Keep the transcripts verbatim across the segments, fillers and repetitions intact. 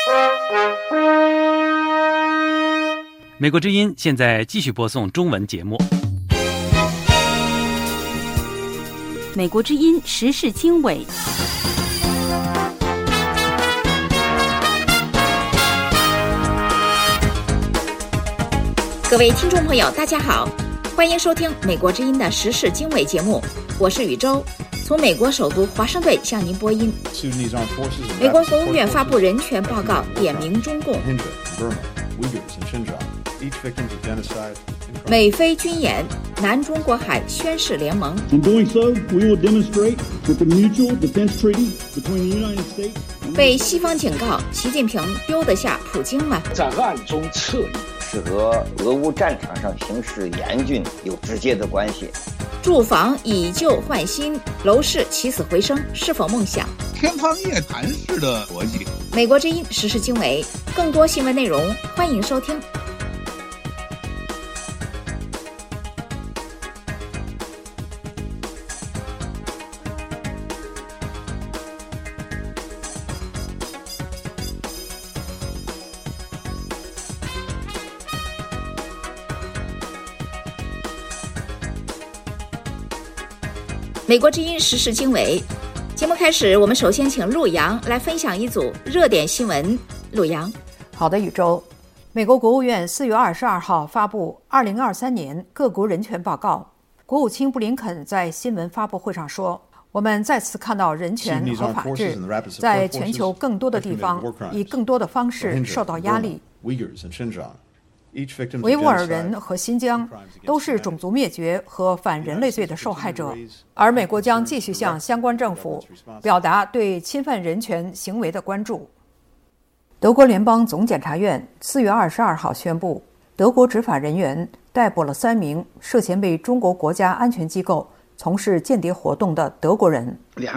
美国之音现在继续播送中文节目。 美国之音时事经纬， 各位听众朋友大家好，欢迎收听美国之音的时事经纬节目，我是宇宙，从美国首都华盛顿向您播音。美国国务院发布人权报告，点名中共。美菲军演，南中国海宣誓联盟。被西方警告，习近平丢得下普京吗？ 在暗中策应， 是和俄乌战场上形势严峻有直接的关系。 住房以旧换新，楼市起死回生，是否梦想？ 天方夜谭式的逻辑。 美国之音时事经纬，更多新闻内容，欢迎收听。美国之音时事经纬，节目开始，我们首先请陆洋来分享一组热点新闻。陆洋， 好的，宇宙。美国国务院四月二十二号发布二零二三年各国人权报告。国务卿布林肯在新闻发布会上说：“我们再次看到人权和法治在全球更多的地方以更多的方式受到压力。”维吾尔人和新疆都是种族灭绝和反人类罪的受害者，而美国将继续向相关政府表达对侵犯人权行为的关注。德国联邦总检察院四月二十二号宣布，德国执法人员逮捕了三名涉嫌为中国国家安全机构从事间谍活动的德国人。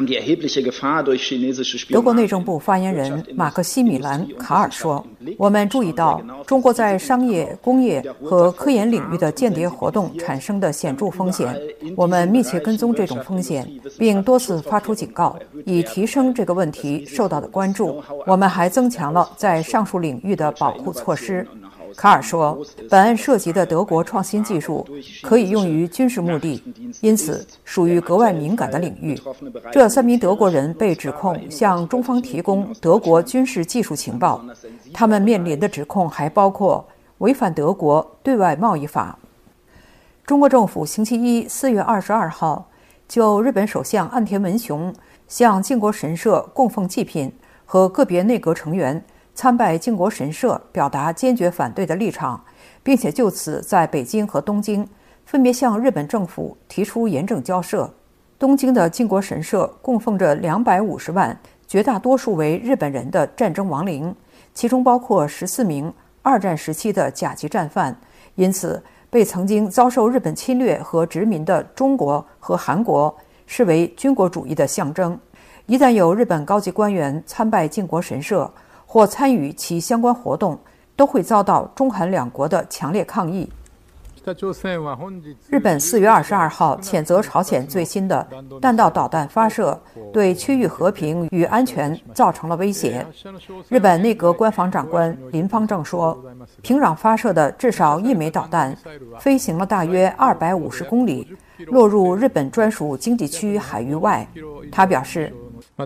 德国内政部发言人马克西米兰·卡尔说：“我们注意到中国在商业、工业和科研领域的间谍活动产生的显著风险，我们密切跟踪这种风险，并多次发出警告，以提升这个问题受到的关注。我们还增强了在上述领域的保护措施。”卡尔说，本案涉及的德国创新技术可以用于军事目的，因此属于格外敏感的领域。这三名德国人被指控向中方提供德国军事技术情报，他们面临的指控还包括违反德国对外贸易法。中国政府星期一四月二十二号就日本首相岸田文雄向靖国神社供奉祭品和个别内阁成员参拜靖国神社表达坚决反对的立场，并且就此在北京和东京分别向日本政府提出严正交涉。东京的靖国神社供奉着两百五十万绝大多数为日本人的战争亡灵，其中包括十四名二战时期的甲级战犯，因此被曾经遭受日本侵略和殖民的中国和韩国视为军国主义的象征。一旦有日本高级官员参拜靖国神社或参与其相关活动，都会遭到中韩两国的强烈抗议。日本四月二十二号谴责朝鲜最新的弹道导弹发射对区域和平与安全造成了威胁。日本内阁官房长官林方正说，平壤发射的至少一枚导弹飞行了大约二百五十公里，落入日本专属经济区海域外。他表示，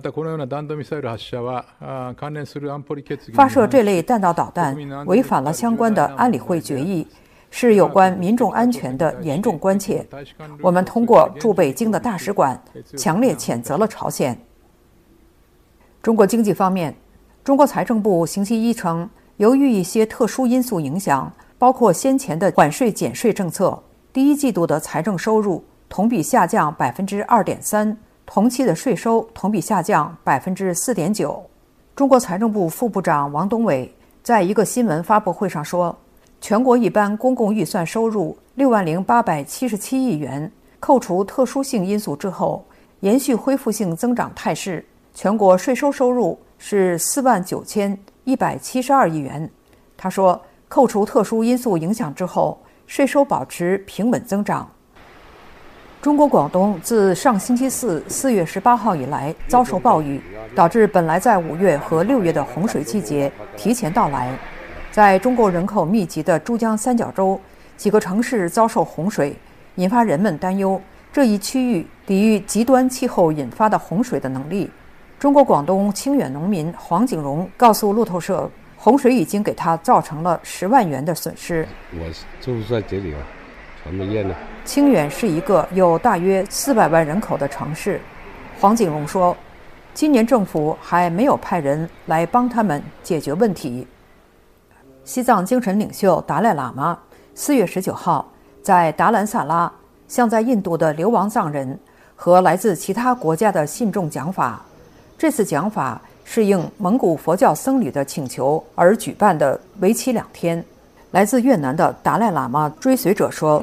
发射这类弹道导弹违反了相关的安理会决议，是有关民众安全的严重关切。我们通过驻北京的大使馆强烈谴责了朝鲜。中国经济方面，中国财政部星期一称，由于一些特殊因素影响，包括先前的缓税减税政策，第一季度的财政收入同比下降百分之二点三。同期的税收同比下降百分之四点九。中国财政部副部长王东伟在一个新闻发布会上说，全国一般公共预算收入六万零八百七十七亿元，扣除特殊性因素之后，延续恢复性增长态势。全国税收收入是四万九千一百七十二亿元。他说，扣除特殊因素影响之后，税收保持平稳增长。 中国广东自上星期四四月十八号以来遭受暴雨，导致本来在五月和六月的洪水季节提前到来。在中国人口密集的珠江三角洲，几个城市遭受洪水，引发人们担忧这一区域抵御极端气候引发的洪水的能力。中国广东清远农民黄景荣告诉路透社，洪水已经给他造成了十万元的损失。 我住在这里啊，全没淹了。 清远是一个有大约四百万人口的城市。黄景荣说，今年政府还没有派人来帮他们解决问题。西藏精神领袖达赖喇嘛四月十九号在达兰萨拉向在印度的流亡藏人和来自其他国家的信众讲法。这次讲法是应蒙古佛教僧侣的请求而举办的，为期两天。来自越南的达赖喇嘛追随者说，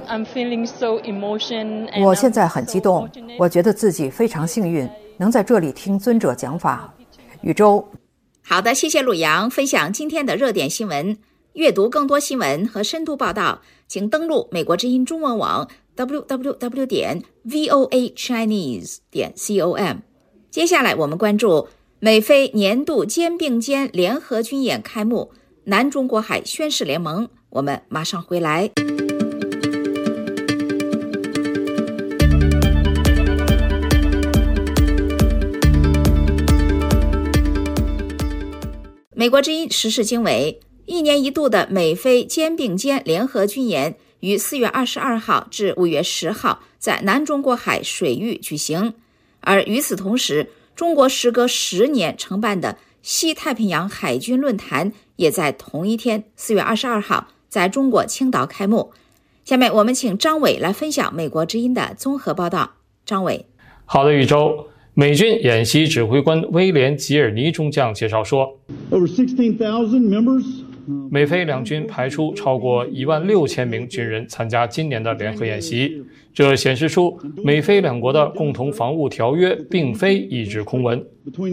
我现在很激动，我觉得自己非常幸运能在这里听尊者讲法。宇宙。 好的，谢谢陆阳分享今天的热点新闻。阅读更多新闻和深度报道，请登录美国之音中文网 double u double u double u 点 voa chinese 点 com。接下来我们关注美菲年度肩并肩联合军演开幕，南中国海宣誓联盟。我们马上回来。美国之音时事经纬，一年一度的美菲肩并肩联合军演于四月二十二号至五月十号在南中国海水域举行。而与此同时，中国时隔十年承办的西太平洋海军论坛也在同一天四月二十二号在中国青岛开幕。下面我们请张伟来分享美国之音的综合报道。张伟。 好的，宇宙。美军演习指挥官威廉·吉尔尼中将介绍说，美菲两军派出超过一万六千名军人参加今年的联合演习，这显示出美菲两国的共同防务条约并非一纸空文。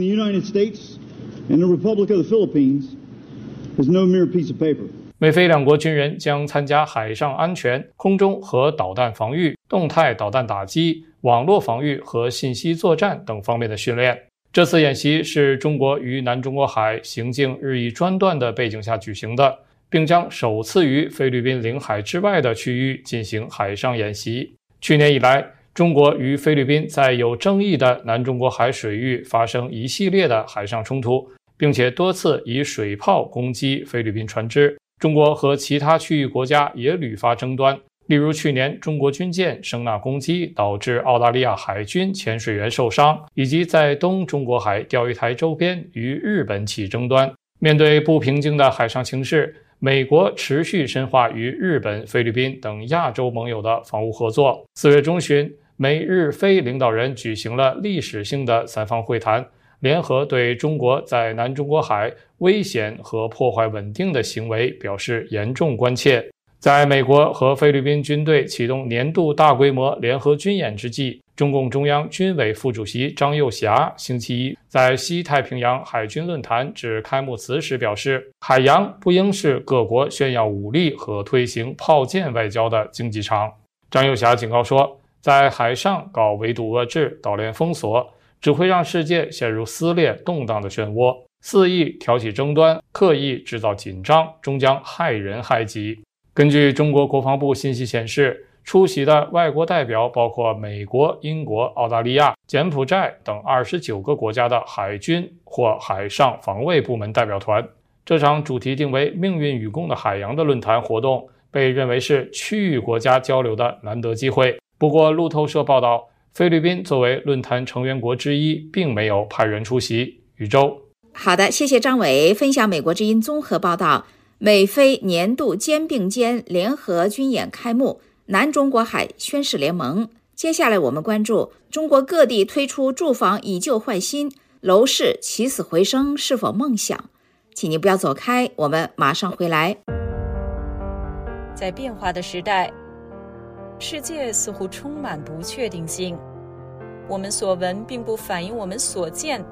美菲两国军人将参加海上安全、空中和导弹防御、动态导弹打击、网络防御和信息作战等方面的训练。这次演习是中国于南中国海行径日益专断的背景下举行的，并将首次于菲律宾领海之外的区域进行海上演习。去年以来，中国与菲律宾在有争议的南中国海水域发生一系列的海上冲突，并且多次以水炮攻击菲律宾船只。中国和其他区域国家也屡发争端，例如去年中国军舰声呐攻击导致澳大利亚海军潜水员受伤，以及在东中国海钓鱼台周边与日本起争端。面对不平静的海上情势，美国持续深化与日本、菲律宾等亚洲盟友的防务合作。四月中旬，美日菲领导人举行了历史性的三方会谈，联合对中国在南中国海危险和破坏稳定的行为表示严重关切。在美国和菲律宾军队启动年度大规模联合军演之际，中共中央军委副主席张又侠星期一在西太平洋海军论坛致开幕词时表示，海洋不应是各国炫耀武力和推行炮舰外交的竞技场。张又侠警告说，在海上搞围堵遏制、岛链封锁，只会让世界陷入撕裂动荡的漩涡，肆意挑起争端，刻意制造紧张，终将害人害己。根据中国国防部信息显示，出席的外国代表包括美国、英国、澳大利亚、柬埔寨等二十九个国家的海军或海上防卫部门代表团。这场主题定为命运与共的海洋的论坛活动被认为是区域国家交流的难得机会。不过路透社报道，菲律宾作为论坛成员国之一，并没有派人出席。宇宙。 好的，谢谢张伟分享美国之音综合报道。美菲年度肩并肩联合军演开幕，南中国海宣誓联盟。接下来我们关注中国各地推出住房以旧换新，楼市起死回生是否梦想？请您不要走开，我们马上回来。 在变化的时代，世界似乎充满不确定性，我们所闻并不反映我们所见。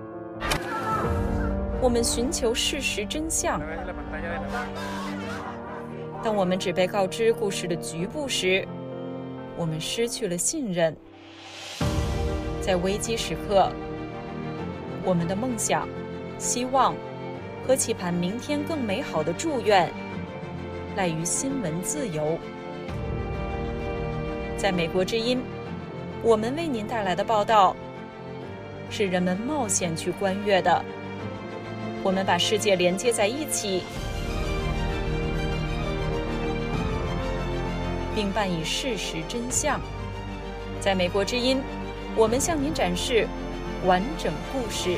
我们寻求事实真相，当我们只被告知故事的局部时， 我们失去了信任。在危机时刻，我们的梦想、希望和期盼明天更美好的祝愿，赖于新闻自由。在美国之音，我们为您带来的报道是人们冒险去观阅的。我们把世界连接在一起，并伴以事实真相。在美国之音，我们向您展示完整故事。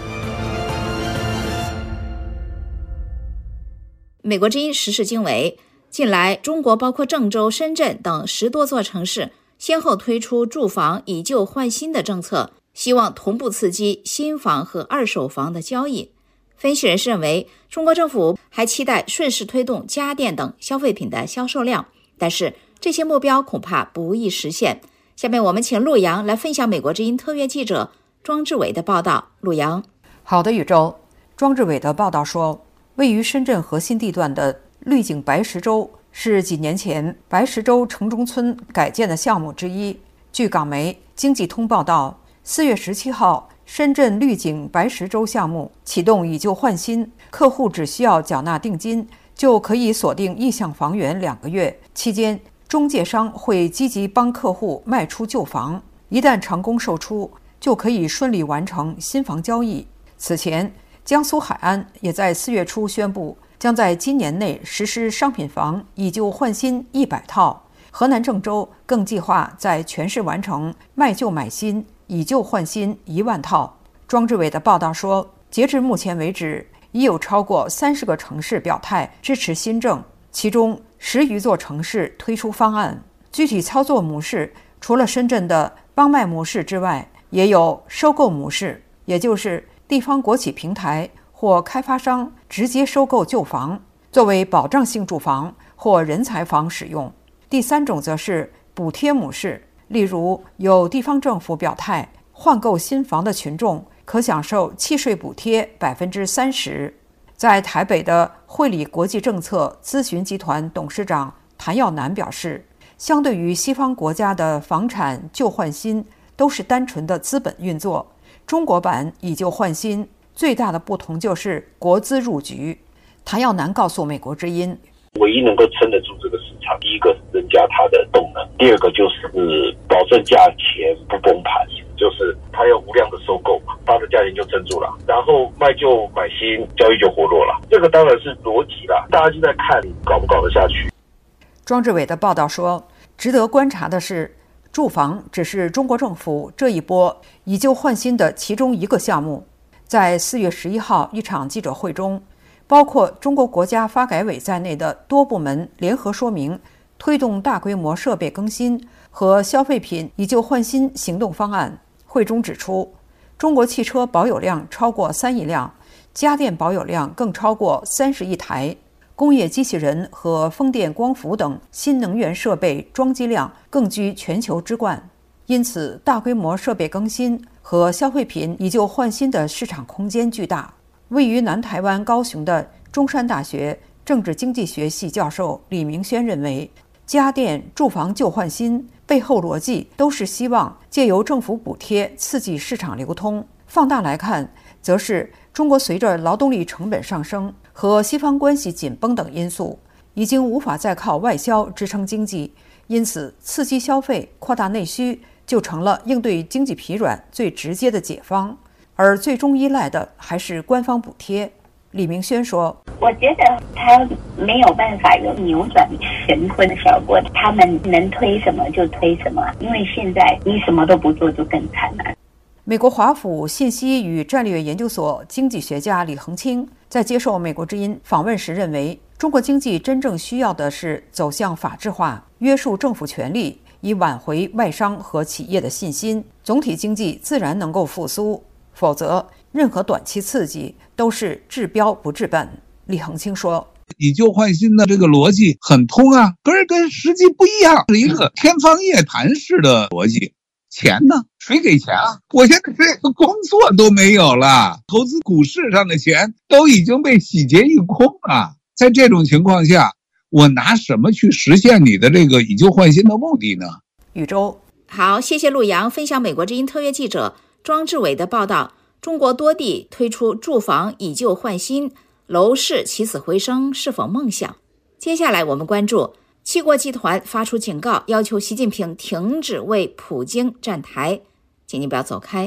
美国之音时事经纬，近来中国包括郑州、深圳等十多座城市先后推出住房以旧换新的政策，希望同步刺激新房和二手房的交易。分析人士认为，中国政府还期待顺势推动家电等消费品的销售量，但是这些目标恐怕不易实现。下面我们请陆阳来分享美国之音特约记者庄志伟的报道。陆阳。 好的，宇宙。庄志伟的报道说，位于深圳核心地段的绿景白石洲是几年前白石洲城中村改建的项目之一。据港媒经济通报道，四月十七号，深圳绿景白石洲项目启动以旧换新，客户只需要缴纳定金，就可以锁定意向房源两个月。期间，中介商会积极帮客户卖出旧房，一旦成功售出，就可以顺利完成新房交易。此前，江苏海安也在四月初宣布，将在今年内实施商品房以旧换新一百套。河南郑州更计划在全市完成卖旧买新、以旧换新一万套。庄志伟的报道说，截至目前为止，已有超过三十个城市表态支持新政，其中十余座城市推出方案。具体操作模式除了深圳的帮卖模式之外，也有收购模式，也就是地方国企平台或开发商直接收购旧房，作为保障性住房或人才房使用。第三种则是补贴模式，例如有地方政府表态，换购新房的群众可享受契税补贴百分之三十。在台北的汇理国际政策咨询集团董事长谭耀南表示，相对于西方国家的房产旧换新都是单纯的资本运作，中国版以旧换新最大的不同就是国资入局。谭耀南告诉美国之音， 唯一能够撑得住这个市场，第一个是增加它的动能，第二个就是保证价钱不崩盘，就是它要无量的收购嘛，它的价钱就撑住了，然后卖旧买新，交易就活络了。这个当然是逻辑啦，大家就在看搞不搞得下去。 庄志伟的报道说，值得观察的是，住房只是中国政府这一波以旧换新的其中一个项目。在四月十一号一场记者会中，包括中国国家发改委在内的多部门联合说明推动大规模设备更新和消费品以旧换新行动方案。会中指出，中国汽车保有量超过三亿辆，家电保有量更超过三十亿台，工业机器人和风电光伏等新能源设备装机量更居全球之冠。因此，大规模设备更新和消费品以旧换新的市场空间巨大。位于南台湾高雄的中山大学政治经济学系教授李明轩认为，家电住房旧换新背后逻辑都是希望借由政府补贴刺激市场流通。放大来看，则是中国随着劳动力成本上升和西方关系紧绷等因素，已经无法再靠外销支撑经济，因此刺激消费、扩大内需就成了应对经济疲软最直接的解方，而最终依赖的还是官方补贴。李明轩说， 我觉得他没有办法有扭转乾坤的效果，他们能推什么就推什么，因为现在你什么都不做就更惨了。 美国华府信息与战略研究所经济学家李恒清在接受美国之音访问时认为，中国经济真正需要的是走向法治化，约束政府权力，以挽回外商和企业的信心，总体经济自然能够复苏，否则任何短期刺激都是治标不治本。李恒清说， 以旧换新的这个逻辑很通啊，可是跟实际不一样，是一个天方夜谭式的逻辑。钱呢？谁给钱啊？我现在这个工作都没有了，投资股市上的钱都已经被洗劫一空了。在这种情况下，我拿什么去实现你的这个以旧换新的目的呢？ 宇宙。 好，谢谢陆阳分享美国之音特约记者庄志伟的报道。中国多地推出住房以旧换新，楼市起死回生是否梦想？接下来我们关注七国集团发出警告，要求习近平停止为普京站台，请您不要走开。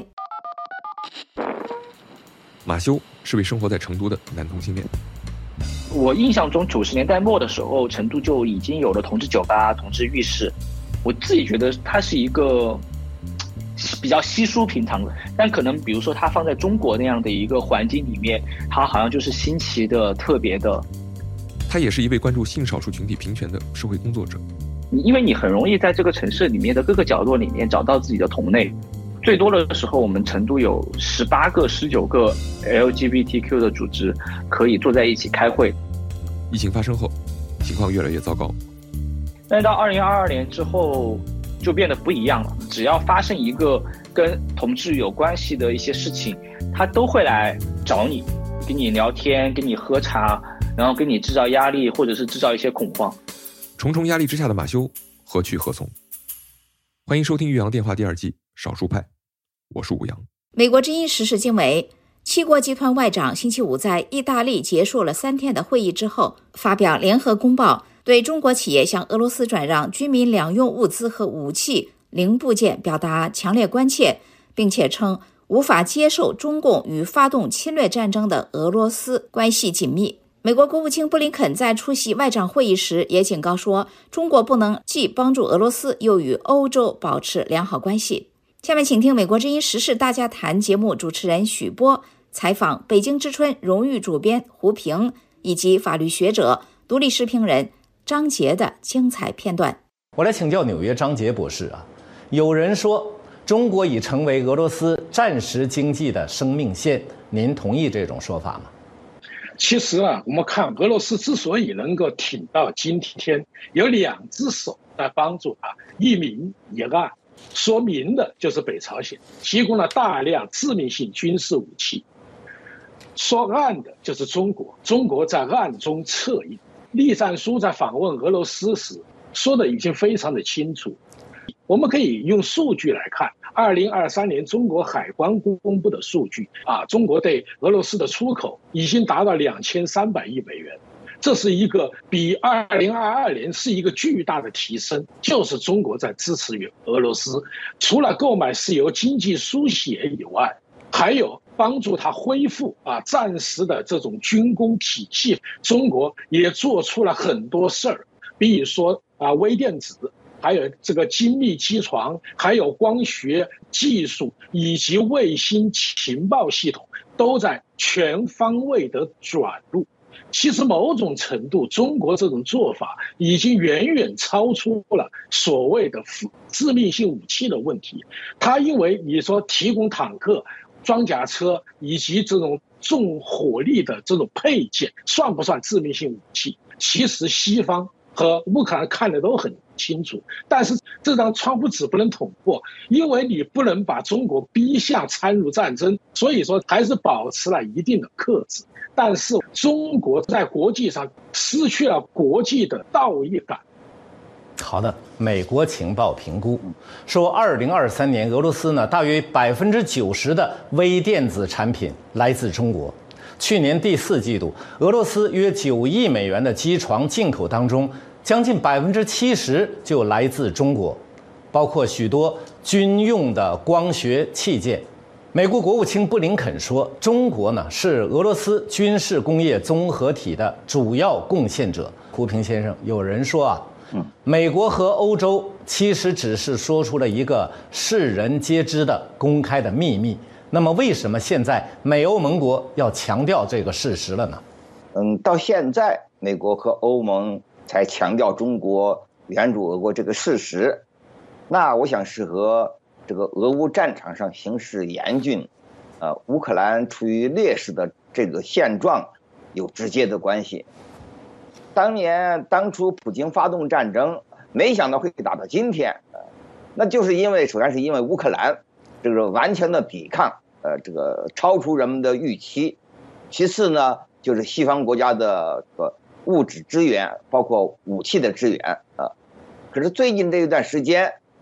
马修是位生活在成都的男同性恋。 我印象中九十年代末的时候，成都就已经有了同志酒吧、同志浴室。我自己觉得它是一个比较稀疏平常的，但可能比如说它放在中国那样的一个环境里面，它好像就是新奇的、特别的。 他也是一位关注性少数群体平权的社会工作者。 因为你很容易在这个城市里面的各个角落里面找到自己的同类。最多的时候，我们成都有十八个、十九个 L G B T Q 的组织可以坐在一起开会。 疫情发生后，情况越来越糟糕。 但是到二零二二年之后，就变得不一样了。只要发生一个跟同志有关系的一些事情，他都会来找你，跟你聊天，跟你喝茶，然后跟你制造压力，或者是制造一些恐慌。 重重压力之下的马修何去何从？欢迎收听《岳阳电话》第二季少数派，我是武阳。 美国之音时事经纬，七国集团外长星期五在意大利结束了三天的会议之后，发表联合公报，对中国企业向俄罗斯转让军民两用物资和武器零部件表达强烈关切，并且称无法接受中共与发动侵略战争的俄罗斯关系紧密。美国国务卿布林肯在出席外长会议时也警告说，中国不能既帮助俄罗斯又与欧洲保持良好关系。下面请听美国之音时事大家谈节目主持人许波采访北京之春荣誉主编胡平以及法律学者、独立时评人张杰的精彩片段。 我来请教纽约张杰博士啊，有人说中国已成为俄罗斯战时经济的生命线，您同意这种说法吗？ 其实啊，我们看俄罗斯之所以能够挺到今天，有两只手在帮助它，一明一暗。说明的就是北朝鲜提供了大量致命性军事武器，说暗的就是中国，中国在暗中策应。栗战书在访问俄罗斯时说的已经非常的清楚，我们可以用数据来看，二零二三年中国海关公布的数据啊，中国对俄罗斯的出口已经达到两千三百亿美元，这是一个比二零二二年是一个巨大的提升，就是中国在支持于俄罗斯，除了购买石油经济输血以外，还有帮助他恢复啊战时的这种军工体系，中国也做出了很多事儿，比如说啊微电子，还有这个精密机床，还有光学技术以及卫星情报系统都在全方位的转入。其实某种程度，中国这种做法已经远远超出了所谓的致命性武器的问题。它因为你说提供坦克、装甲车以及这种重火力的这种配件，算不算致命性武器？其实西方和乌克兰看得都很清楚，但是这张窗户纸不能捅破，因为你不能把中国逼向参入战争，所以说还是保持了一定的克制。但是中国在国际上失去了国际的道义感。 好的，美国情报评估说，二零二三年俄罗斯呢，大约百分之九十的微电子产品来自中国。去年第四季度，俄罗斯约九亿美元的机床进口当中，将近百分之七十就来自中国，包括许多军用的光学器件。美国国务卿布林肯说，中国呢是俄罗斯军事工业综合体的主要贡献者。胡平先生，有人说啊，美国和欧洲其实只是说出了一个世人皆知的公开的秘密。那么为什么现在美欧盟国要强调这个事实了呢？ 嗯，到现在美国和欧盟才强调中国援助俄国这个事实，那我想是和这个俄乌战场上形势严峻，呃，乌克兰处于劣势的这个现状有直接的关系。当年当初普京发动战争，没想到会打到今天，呃，那就是因为首先是因为乌克兰这个顽强的抵抗，呃，这个超出人们的预期。其次呢，就是西方国家的呃物质支援，包括武器的支援啊。可是最近这一段时间，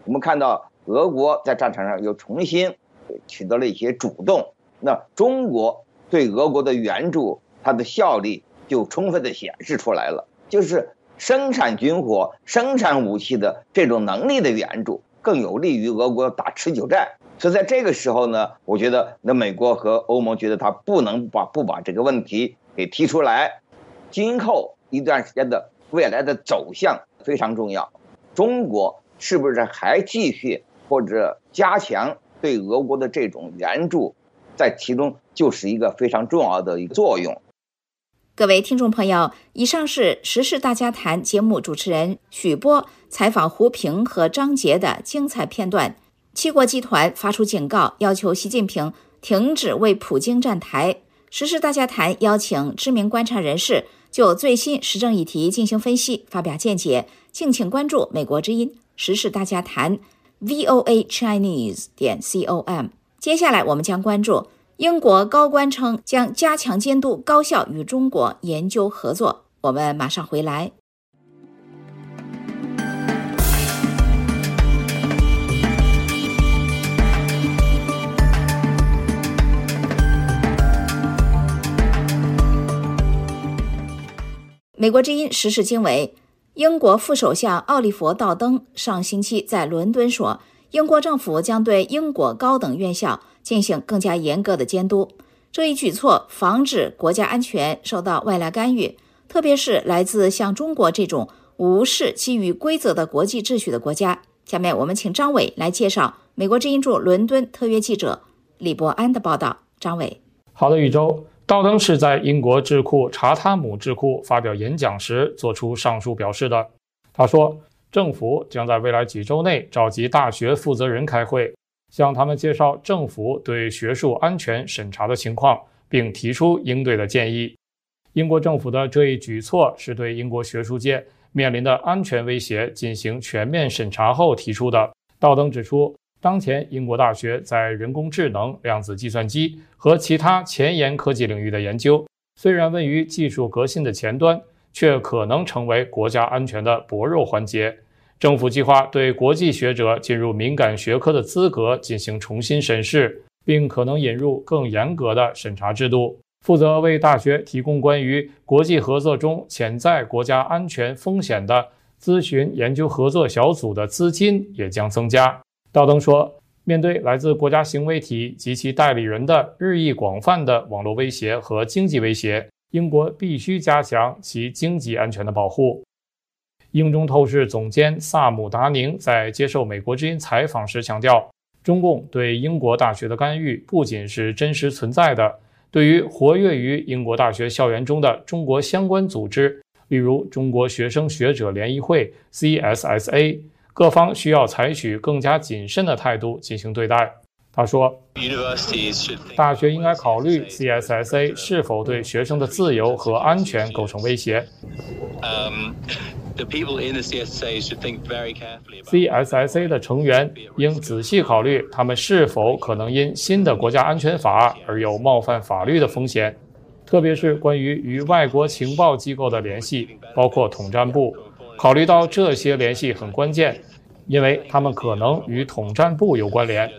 我们看到俄国在战场上又重新取得了一些主动，那中国对俄国的援助，它的效力就充分的显示出来了，就是生产军火、生产武器的这种能力的援助，更有利于俄国打持久战。所以在这个时候呢，我觉得那美国和欧盟觉得他不能把不把这个问题给提出来，今后一段时间的未来的走向非常重要。中国是不是还继续或者加强对俄国的这种援助，在其中就是一个非常重要的一个作用。 各位听众朋友，以上是时事大家谈节目主持人许波采访胡平和张杰的精彩片段。七国集团发出警告，要求习近平停止为普京站台。时事大家谈邀请知名观察人士就最新时政议题进行分析，发表见解。敬请关注美国之音时事大家谈 V O A Chinese 点 com。 接下来我们将关注英国高官称将加强监督高校与中国研究合作。我们马上回来。美国之音时事经纬，英国副首相奥利弗·道登上星期在伦敦说，英国政府将对英国高等院校进行更加严格的监督。这一举措防止国家安全受到外来干预，特别是来自像中国这种无视基于规则的国际秩序的国家。下面我们请张伟来介绍美国之音驻伦敦特约记者李伯安的报道。张伟。 好的，宇宙。道登是在英国智库查塔姆智库发表演讲时做出上述表示的。他说，政府将在未来几周内召集大学负责人开会，向他们介绍政府对学术安全审查的情况，并提出应对的建议。英国政府的这一举措是对英国学术界面临的安全威胁进行全面审查后提出的。道登指出，当前英国大学在人工智能、量子计算机和其他前沿科技领域的研究，虽然位于技术革新的前端，却可能成为国家安全的薄弱环节。政府计划对国际学者进入敏感学科的资格进行重新审视，并可能引入更严格的审查制度。负责为大学提供关于国际合作中潜在国家安全风险的咨询研究合作小组的资金也将增加。道登说，面对来自国家行为体及其代理人的日益广泛的网络威胁和经济威胁，英国必须加强其经济安全的保护。英中透视总监萨姆达宁在接受美国之音采访时强调，中共对英国大学的干预不仅是真实存在的，对于活跃于英国大学校园中的中国相关组织，例如中国学生学者联谊会 C S S A，各方需要采取更加谨慎的态度进行对待。他说，大学应该考虑 C S S A 是否对学生的自由和安全构成威胁。C S S A 的成员应仔细考虑他们是否可能因新的国家安全法而有冒犯法律的风险，特别是关于与外国情报机构的联系，包括统战部。考虑到这些联系很关键，因为他们可能与统战部有关联。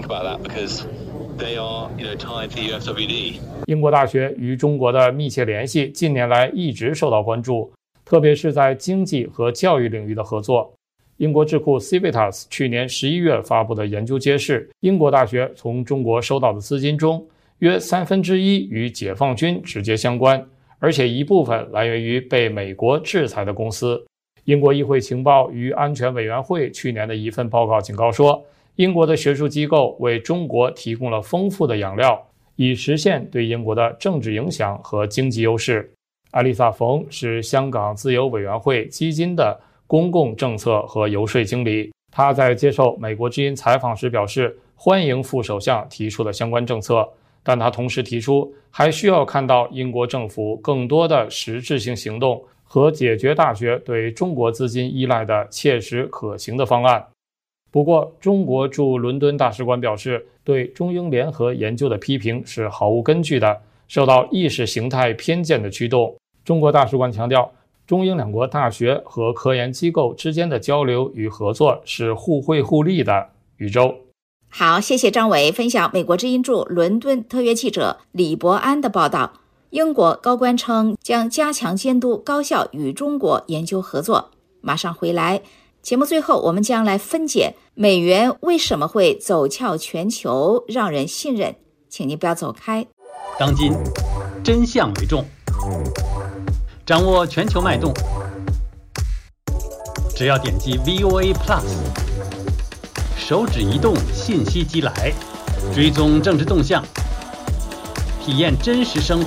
英国大学与中国的密切联系近年来一直受到关注，特别是在经济和教育领域的合作。英国智库 Civitas 去年十一月发布的研究揭示，英国大学从中国收到的资金中，约三分之一与解放军直接相关，而且一部分来源于被美国制裁的公司。英国议会情报与安全委员会去年的一份报告警告说，英国的学术机构为中国提供了丰富的养料，以实现对英国的政治影响和经济优势。艾丽萨·冯是香港自由委员会基金的公共政策和游说经理。他在接受美国之音采访时表示，欢迎副首相提出的相关政策，但他同时提出，还需要看到英国政府更多的实质性行动和解决大学对中国资金依赖的切实可行的方案。不过，中国驻伦敦大使馆表示，对中英联合研究的批评是毫无根据的，受到意识形态偏见的驱动。中国大使馆强调， 中英两国大学和科研机构之间的交流与合作是互惠互利的。宇宙， 好，谢谢张伟分享美国之音驻伦敦特约记者李伯安的报道。英国高官称将加强监督高校与中国研究合作。马上回来，节目最后我们将来分解美元为什么会走俏全球，让人信任。请您不要走开。 当今真相为重，掌握全球脉动，只要点击 V O A Plus， 手指移动，信息即来，追踪政治动向，体验真实生活，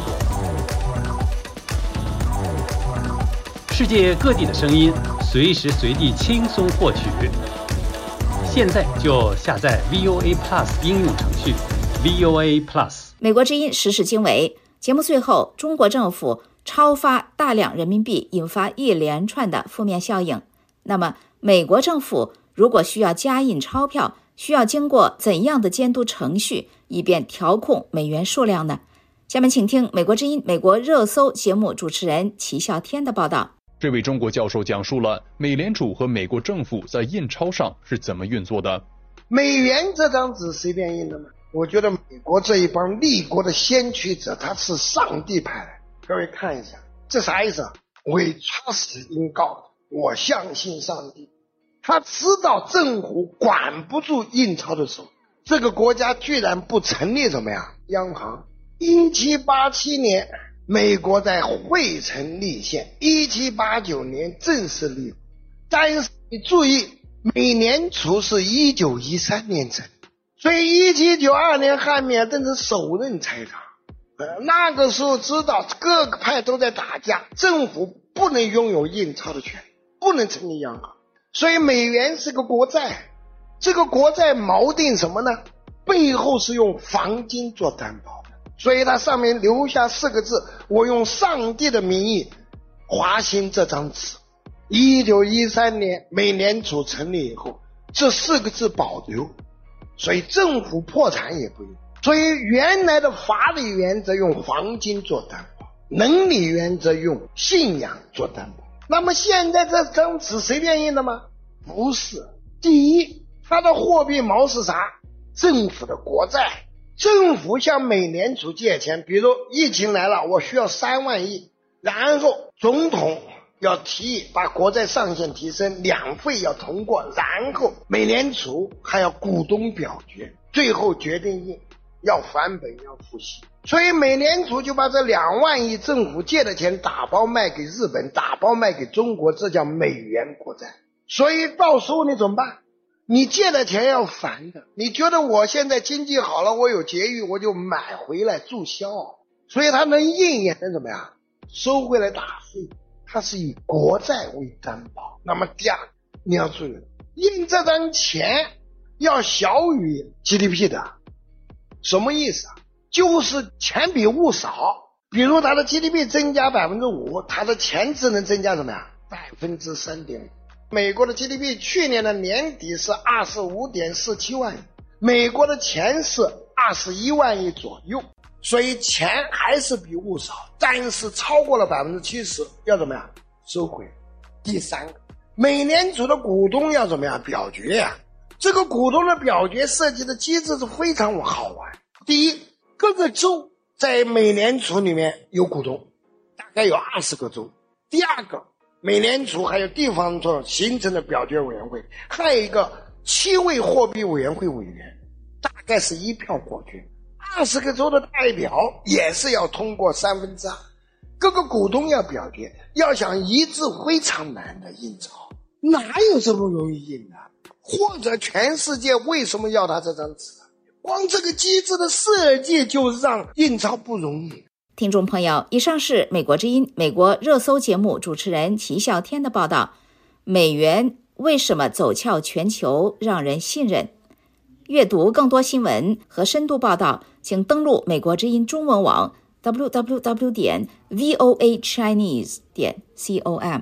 世界各地的声音，随时随地轻松获取。现在就下载 V O A Plus 应用程序 V O A Plus。 美国之音时事经纬节目最后，中国政府超发大量人民币，引发一连串的负面效应。那么美国政府如果需要加印钞票，需要经过怎样的监督程序，以便调控美元数量呢？下面请听美国之音美国热搜节目主持人齐笑天的报道。 这位中国教授讲述了美联储和美国政府在印钞上是怎么运作的。 美元这张纸随便印的吗？我觉得美国这一帮立国的先驱者，他是上帝派来。各位看一下，这啥意思啊？ We trust in God， 我相信上帝。他知道政府管不住印钞的时候，这个国家居然不成立什么呀？央行。一七八七年，美国在惠城立宪，一七八九年正式立国。但是你注意，美联储是一九一三年成，所以一七九二年汉密尔顿是首任财长。呃，那个时候知道各个派都在打架，政府不能拥有印钞的权利，不能成立央行，所以美元是个国债。这个国债锚定什么呢？背后是用黄金做担保的，所以它上面留下四个字：我用上帝的名义划新这张纸。一九一三年美联储成立以后，这四个字保留，所以政府破产也不用。所以原来的法理原则用黄金做担保，能力原则用信仰做担保。那么现在这张纸随便印的吗？不是。第一，它的货币锚是啥？政府的国债。政府向美联储借钱，比如疫情来了，我需要三万亿，然后总统要提议把国债上限提升，两会要通过，然后美联储还要股东表决，最后决定印，要返本要付息。所以美联储就把这两万亿政府借的钱打包卖给日本，打包卖给中国，这叫美元国债。所以到时候你怎么办？你借的钱要还的。你觉得我现在经济好了，我有结余，我就买回来注销，所以它能印也能怎么样？收回来打税。它是以国债为担保。那么第二，你要注意，印这张钱要小于 G D P 的。什么意思啊？就是钱比物少。比如它的 G D P 增加 百分之五， 它的钱只能增加什么呀？ 百分之三点五。 美国的 G D P 去年的年底是 二十五点四七万亿，美国的钱是二十一万亿左右，所以钱还是比物少，但是超过了 百分之七十 要怎么样？收回。第三个，美联储的股东要怎么样？表决呀、啊。这个股东的表决设计的机制是非常好玩。第一，各个州在美联储里面有股东，大概有二十个州。第二个，美联储还有地方州形成的表决委员会，还有一个七位货币委员会委员，大概是一票过决。二十个州的代表也是要通过三分之二，各个股东要表决，要想一致非常难的印钞，哪有这么容易印的？或者全世界为什么要他这张纸？光这个机制的设计就让印钞不容易。 听众朋友，以上是美国之音美国热搜节目主持人齐笑天的报道。美元为什么走俏全球，让人信任？阅读更多新闻和深度报道，请登录美国之音中文网 double-u double-u double-u 点 v o a chinese 点 com。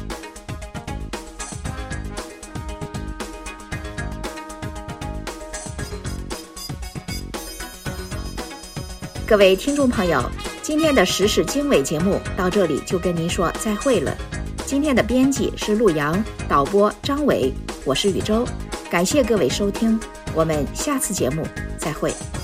各位听众朋友，今天的时事经纬节目到这里就跟您说再会了。 今天的编辑是陆阳，导播张伟，我是宇宙。感谢各位收听，我们下次节目再会。